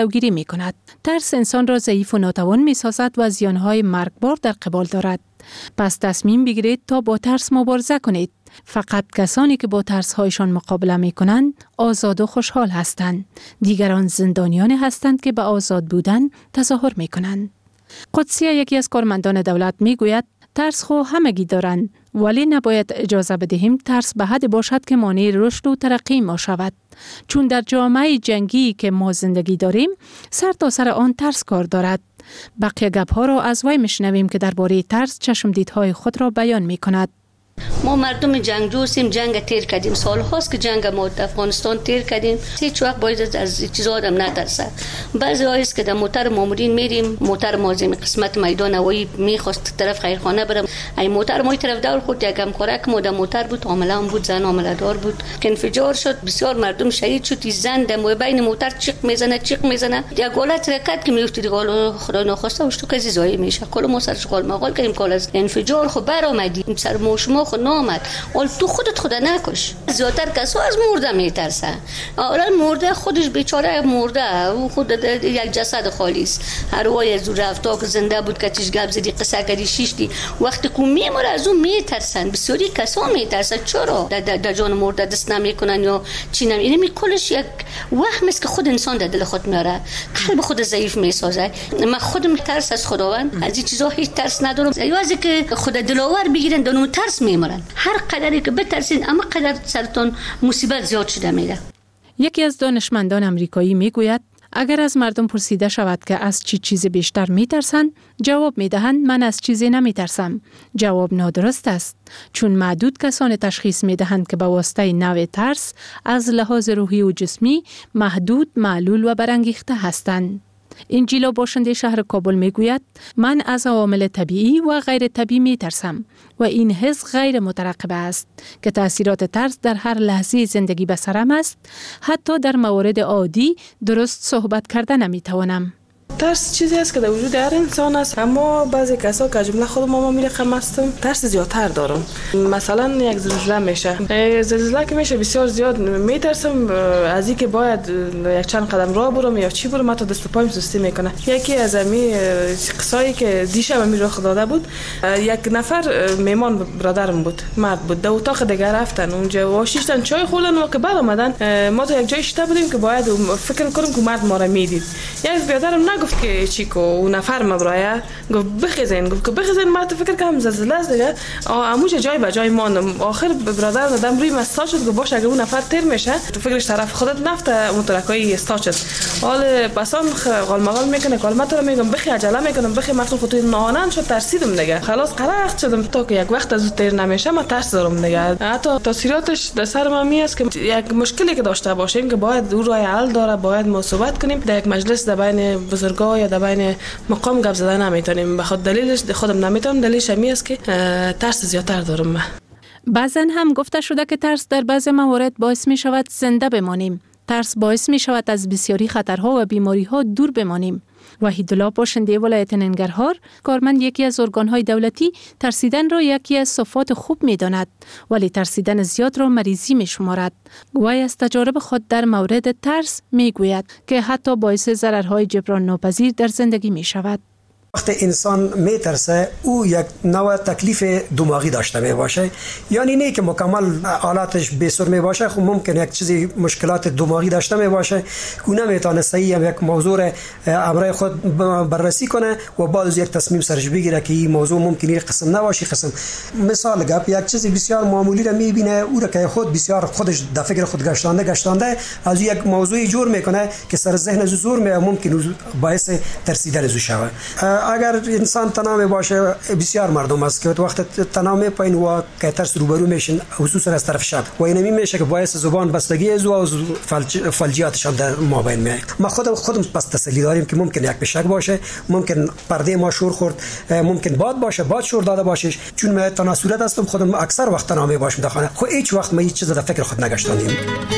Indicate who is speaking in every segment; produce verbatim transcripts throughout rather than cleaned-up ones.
Speaker 1: جلوگیری می کند. ترس انسان را ضعیف و ناتوان می سازد و زیانهای مرگبار در قبال دارد. پس تصمیم بگیرید تا با ترس مبارزه کنید. فقط کسانی که با ترس‌هایشان مقابله می‌کنند آزاد و خوشحال هستند. دیگران زندانیانی هستند که به آزاد بودن تظاهر می‌کنند. قدسیه یکی از کارمندان دولت می‌گوید ترس خو همگی دارند، ولی نباید اجازه بدهیم ترس به حد باشد که مانع رشد و ترقی ما شود. چون در جامعه جنگی که ما زندگی داریم سر تا سر آن ترس کار دارد. بقیه گپ‌ها را از وی می‌شنویم که درباره ترس چشمدیدهای خود را بیان می‌کند.
Speaker 2: ما مردم جنگجویم، جنگ تیر کردیم، سال هاست که جنگ ما در افغانستان تیر کردیم. هیچ وقت باید از چیزا آدم نترسه. بعضی هاییست که در موتر مامورین میریم، موتر مازیم قسمت میدان هوایی میخواست طرف خیرخانه برم، ای موتر ما طرف دور خود یک همکارک ما در موتر بود، عامله هم بود، زن عامله دار بود که انفجار شد، بسیار مردم شهید شد. زن در بین موتر چیق میزنه چیق میزنه، یک حالت رکت که میفته دیگه خدا ناخواسته وش تو کسی زایی میشه. کل ما سر شغل مقال کردیم کال از انفجار خو برآمدیم سر ما خود نامد. اول تو خودت خدا نکش. زیادتر کسا از مرده میترسه. اولا مرده خودش بیچاره مرده، او خود یک جسد خالی است. هر وای از رفتا که زنده بود کچش گپ زدی قصه کردی شیشتی، وقتی کو میمره از اون میترسن. بسیاری کسا میترسن. چرا در, در جان مرده دست نمیکنن یا چی نمی؟ اینه کلش یک وهم است که خود انسان در دل خود میاره، قلب خود ضعیف میسازه. من خودم ترس از خداوند از این چیزا هیچ ترس ندارم. یا از که خود دلاور بگیرن دونو ترس میمرن. هر قدری که بترسین اما قدر سرتون مصیبت زیاد شده میره.
Speaker 1: یکی از دانشمندان امریکایی میگوید اگر از مردم پرسیده شود که از چی چیز بیشتر میترسند، جواب میدهند من از چیزی نمیترسم. جواب نادرست است، چون معدود کسان تشخیص میدهند که به واسطه نوع ترس از لحاظ روحی و جسمی محدود، معلول و برانگیخته هستند. انجیلا باشنده شهر کابل میگوید من از عوامل طبیعی و غیر طبیعی میترسم و این حس غیر مترقبه است که تأثیرات ترس در هر لحظه زندگی به سرم است. حتی در موارد عادی درست صحبت کرده نمیتوانم.
Speaker 3: ترس چیزی است که در وجود هر انسان است، اما بعضی کسا که جمله خود ما می رقم هستم ترس زیادتر دارم. مثلا یک زلزله میشه، زلزله که میشه بسیار زیاد میترسم از اینکه باید یک چند قدم راه برم یا چی برم، حتی دست و پایم سستی میکنه. یکی از امی قصایی که دیشب می رخ داده بود، یک نفر میمان برادرم بود، مرد بود، در اتاق دیگر رفتن اونجا و شیشتن چای خوردن و که بعد اومدن ما تو یک جای شته بودیم که باید فکر کنم که مرد ما را میدید. یک برادرم گفت که چیکو اون نفر مبرایه گفت بخیزین، گفت که بخیزین. ما تو فکر کنم زلزله است دیگه، اموج جای به جای ماندم. آخر برادر دادم روی مستا شد که باشه اگه اون نفر تیر میشه تو فکرش طرف خودت نفته مترکای استا شد. حال بسام قال مقال میکنه که ما تو میگم بخی عجله میکنم بخی مفتون خودت نانن شد ترسیدم دیگه، خلاص قرخت شدم تا که یک وقت از تیر نمیشه ما ترس دارم دیگه. حتی تاثیراتش در سر ما می است که یک مشکلی که داشته باشیم که باید او راه حل داره، باید ما صحبت کنیم در یک مجلس در بین بزرگا یا در بین مقام گپ زدن نمیتونیم. بخاطر دلیلش خودم نمیتونم، دلیلش می است که ترس زیادتر دارم من.
Speaker 1: بعضن هم گفته شده که ترس در بعض موارد باعث می شود زنده بمانیم. ترس باعث می شود از بسیاری خطرها و بیماری ها دور بمانیم. وحیدالله باشنده ولایت ننگرهار، کارمند یکی از ارگان‌های دولتی، ترسیدن را یکی از صفات خوب می‌داند، ولی ترسیدن زیاد را مریضی می‌شمارد. وی از تجارب خود در مورد ترس می‌گوید که حتی باعث ضررهای جبران ناپذیر در زندگی می‌شود.
Speaker 4: وقتی انسان میترسه او یک نوع تکلیف دماغی داشته می باشه، یعنی نه که مکمل حالاتش بی‌سر می باشه، خب ممکن یک چیزی مشکلات دماغی داشته می باشه که نمیتونه صحیح هم یک موضوع امر خود بررسی کنه و بعد از یک تصمیم سرش بگیره که این موضوع ممکنه قسم نباشه قسم. مثال گپ یک چیزی بسیار معمولی را میبینه او را که خود بسیار خودش در فکر خود گشتانده گشتانده از یک موضوعی جور میکنه که سر ذهن زور می ممکن باعث ترسیدن زو شوه. اگر انسان تنها باشه بسیار مردم است که وقت تنها میپاین و که ترس روبرو میشن خصوصا از طرف شب و اینمی میشه که باعث زبان بستگی از و فلج... فلجیاتش هم در مابین میاد. ما خودم خودم پس تسلی داریم که ممکن یک بشک باشه، ممکن پرده ما شور خورد، ممکن باد باشه باد شور داده باشش، چون من تناسلت هستم خودم اکثر وقت تنها می باشم در خانه، خب هیچ وقت ما هیچ چیز در فکر خود نگشتاندیم.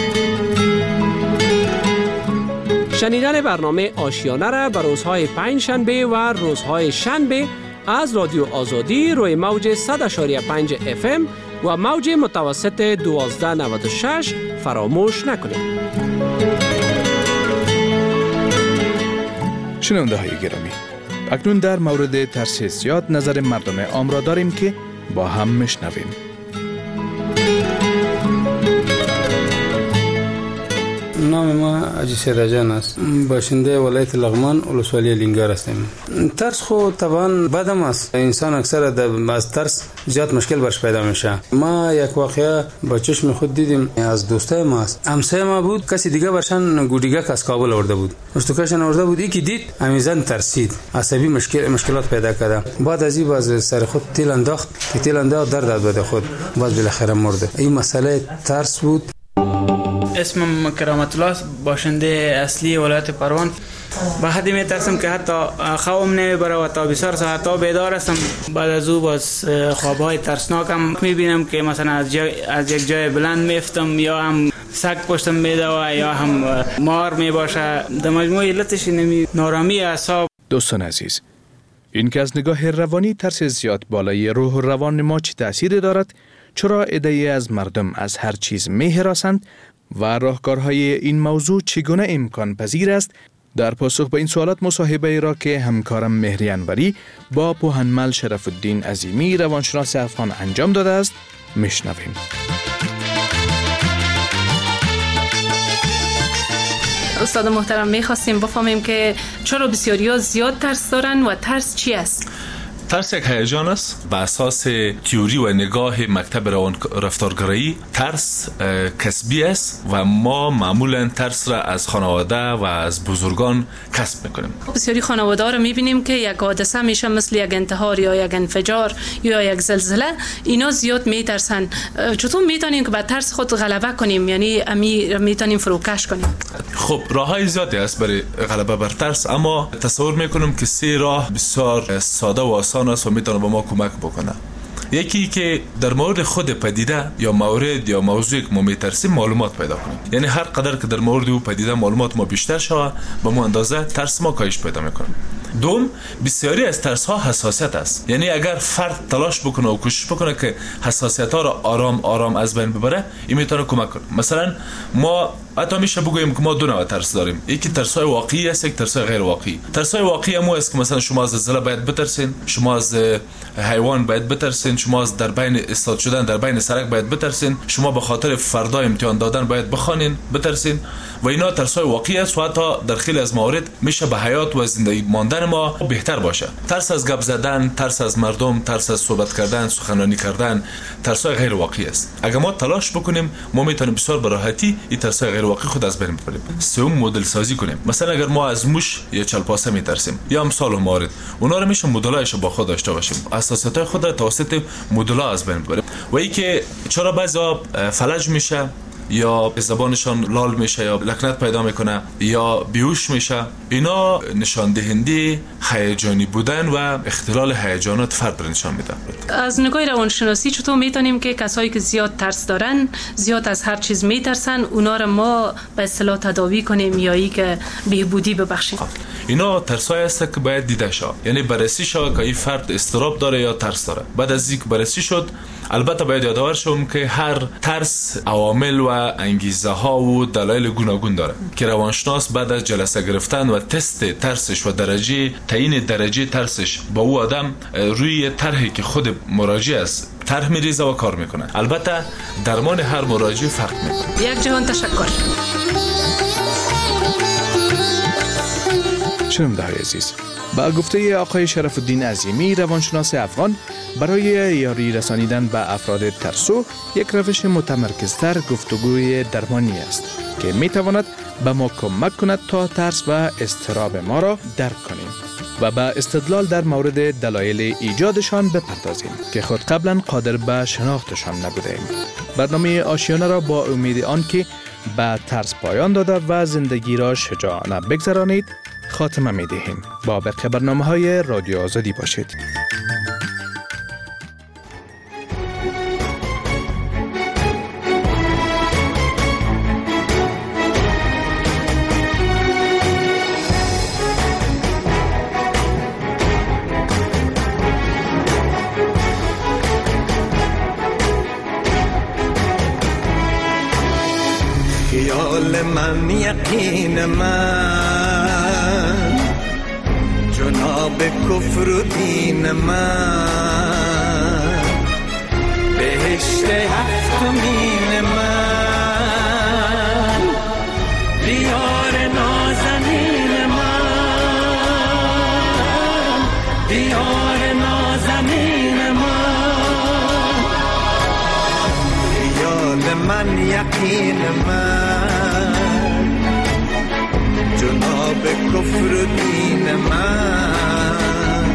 Speaker 5: شنیدن برنامه آشیانه را به روزهای پنج شنبه و روزهای شنبه از رادیو آزادی روی موج صد و پنج دهم اف ام و موج متوسط دوازده نود و شش فراموش نکنید.
Speaker 6: شنونده های گرامی، اکنون در مورد ترس زیاد نظر مردم عام را داریم که با هم میشنویم.
Speaker 7: نام ما حاجی سیدا جان است. باشنده ولایت لغمان ولسوالی لینگار هستم. ترس خو طبعا بدم است. انسان اکثر از ترس زیاد مشکل برش پیدا میشه. ما یک واقعه با چشم خود دیدیم از دوستای ما است. همسایه ما بود، کسی دیگه برشان گودیگه از کابل آورده بود. مستکشن آورده بود، یکی دید امیزن ترسید. عصبی مشکل مشکلات پیدا کرد. بعد از این باز سر خود تیل انداخت که تیل انداخت درد داد بده خود. باز بالاخره مرد. این مسئله ترس بود.
Speaker 8: اسمم کرامت الله، باشنده اصلی ولایت پروان. به حدی میترسم که حتی خوابم نمیبره و تا بسیار ساعت‌ها بیدار هستم. بعد از او باز خوابهای ترسناکم میبینم که مثلا از, جای از یک جای بلند میفتم یا هم سگ پشتم میده و یا هم مار میباشه. در مجموع علتش نمی نارامی اعصاب.
Speaker 6: دوستان عزیز، این که از نگاه روانی ترس زیاد بالای روح و روان ما چه تأثیری دارد، چرا عده‌ای از مردم از هر چیز می‌هراسند و راهکارهای این موضوع چگونه امکان پذیر است؟ در پاسخ به این سوالات مصاحبه ای را که همکارم مهری انوری با پوهنمل شرف الدین عظیمی روانشناس افغان انجام داده است میشنویم.
Speaker 1: استاد محترم، میخواستیم بفهمیم که چرا بسیاری‌ها زیاد ترس دارن و ترس چی است؟
Speaker 9: ترس یک هیجان است. به اساس تئوری و نگاه مکتب روان رفتارگرایی ترس کسبی است و ما معمولا ترس را از خانواده و از بزرگان کسب میکنیم.
Speaker 1: بسیاری خانواده رو میبینیم که یک حادثه میشه مثل یک انتحار یا یک انفجار یا یک زلزله، اینا زیاد میترسن. چطور میتونیم که بر ترس خود غلبه کنیم، یعنی امی میتونیم فروکش کنیم؟
Speaker 9: خب راههای زیادی است برای غلبه بر ترس، اما تصور میکنم که سه راه بسیار ساده و آسان است و میتونه به ما کمک بکنه. یکی که در مورد خود پدیده یا مورد یا موضوعی که ما میترسیم معلومات پیدا کنیم، یعنی هر قدر که در مورد او پدیده معلومات ما بیشتر شوه به ما اندازه ترس ما کاهش پیدا میکنه. دوم، بسیاری از ترس ها حساسیت است، یعنی اگر فرد تلاش بکنه و کوشش بکنه که حساسیت ها را آرام آرام از بین ببره، این میتونه کمک کنه. مثلا ما حتی میشه بگوییم که ما دو نوع ترس داریم، یکی ترس های واقعی است، یک ترس های غیر واقعی. ترس های واقعی مو است که مثلا شما از زلزله باید بترسین، شما از حیوان باید بترسین، شما از در بین استاد شدن در بین سرک باید بترسین، شما به خاطر فردا امتحان دادن باید بخوانین بترسین و اینا ترس های واقعی است و حتی در خیلی از موارد میشه به حیات و زندگی ماندن ما بهتر باشه. ترس از گپ زدن، ترس از مردم، ترس از صحبت کردن، سخنرانی کردن، ترس های غیر واقعی است. اگر ما تلاش بکنیم ما میتونیم بسیار به راحتی این ترس های غیر واقعی خود از بین ببریم. سوم، مدل سازی کنیم. مثلا اگر ما از موش یا چلپاسه میترسیم یا امثال موارد، اونا رو میشه مدلایش با خود داشته باشیم، اساسات خود را توسط مدل‌ها از بین ببریم. و این که چرا بعضا فلج میشه یا زبانشان لال میشه یا لکنت پیدا میکنه یا بیهوش میشه، اینا نشان دهنده هیجانی بودن و اختلال هیجانات فرد را نشان میده.
Speaker 1: از نگاه روانشناسی چطور میتونیم که کسایی که زیاد ترس دارن، زیاد از هر چیز میترسن، اونا رو ما به اصطلاح تداوی کنیم یا ای که بهبودی ببخشیم؟
Speaker 9: اینا ترسای است که باید دیده شود، یعنی بررسی شود که این فرد اضطراب داره یا ترس داره. بعد از اینکه بررسی شد البته باید یادآور شوم که هر ترس عوامل و انگیزه ها و دلایل گوناگون داره که روانشناس بعد از جلسه گرفتن و تست ترسش و درجه تعیین درجه ترسش با او آدم روی طرحی که خود مراجع است طرح میریزه و کار میکنه. البته درمان هر مراجع فرق میکنه.
Speaker 1: یک جهان تشکر.
Speaker 6: شنونده‌های عزیز، با گفته آقای شرف الدین عظیمی روانشناس افغان، برای یاری رسانیدن به افراد ترسو یک روش متمرکزتر گفتگوی درمانی است که می تواند به ما کمک کند تا ترس و اضطراب ما را درک کنیم و به استدلال در مورد دلایل ایجادشان بپردازیم که خود قبلا قادر به شناختشان نبودیم. برنامه آشیانه را با امید آن که به ترس پایان داده و زندگی را شجاعانه بگذرانید خاتمه می دهیم. با بقیه برنامه های رادیو آزادی باشید.
Speaker 10: خیال من، یقین من، کفر و دین من، بهشت هفتمین من، دیار نازنین من، دیار نازنین من، خیال من یقین من، جناب کفر و دین من،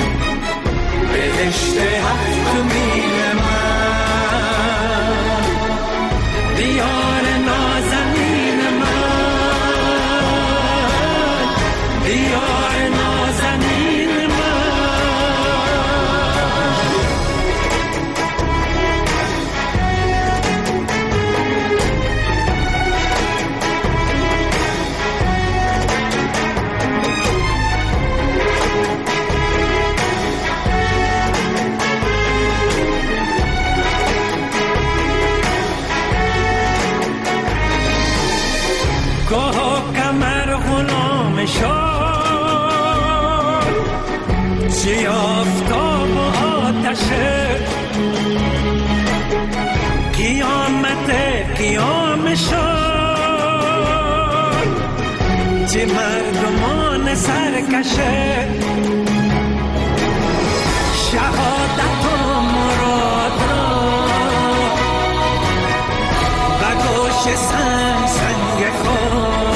Speaker 10: بهشت هفتمین من، دیار نازنین من، دیار نازنین من. گاه کمر غلام شد، چی آفتاب و آتشه، قیامت قیام شد، چی مردمان سرکشه، شهادت و مراد را به گوش سنگ سنگ خود،